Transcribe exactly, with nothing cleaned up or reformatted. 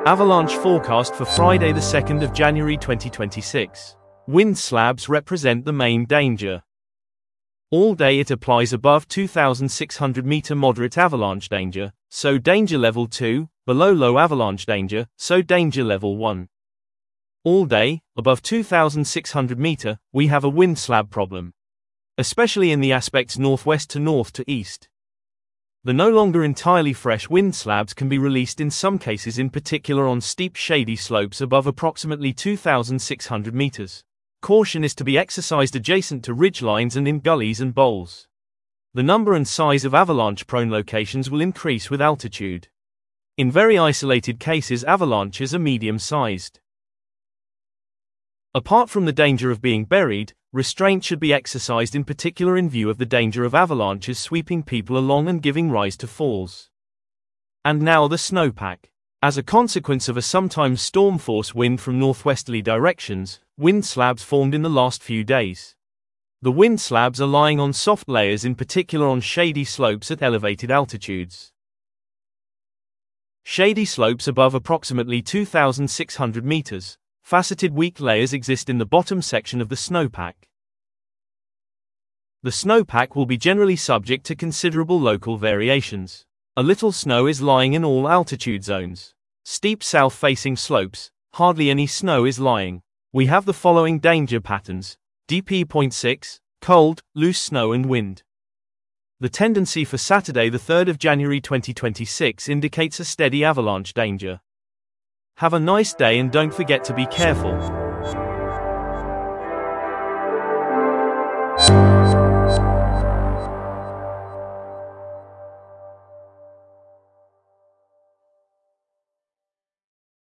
Avalanche forecast for Friday the second of January twenty twenty-six. Wind slabs represent the main danger. All day it applies above two thousand six hundred meter moderate avalanche danger, so danger level two, below low avalanche danger, so danger level one. All day, above two thousand six hundred meter, we have a wind slab problem, especially in the aspects northwest to north to east. The no longer entirely fresh wind slabs can be released in some cases, in particular on steep shady slopes above approximately two thousand six hundred meters. Caution is to be exercised adjacent to ridgelines and in gullies and bowls. The number and size of avalanche-prone locations will increase with altitude. In very isolated cases, avalanches are medium-sized. Apart from the danger of being buried, restraint should be exercised, in particular in view of the danger of avalanches sweeping people along and giving rise to falls. And now the snowpack. As a consequence of a sometimes storm-force wind from northwesterly directions, wind slabs formed in the last few days. The wind slabs are lying on soft layers, in particular on shady slopes at elevated altitudes. Shady slopes above approximately two thousand six hundred meters. Faceted weak layers exist in the bottom section of the snowpack. The snowpack will be generally subject to considerable local variations. A little snow is lying in all altitude zones. Steep south-facing slopes, hardly any snow is lying. We have the following danger patterns: D P zero point six, cold, loose snow and wind. The tendency for Saturday the third of January twenty twenty-six indicates a steady avalanche danger. Have a nice day and don't forget to be careful.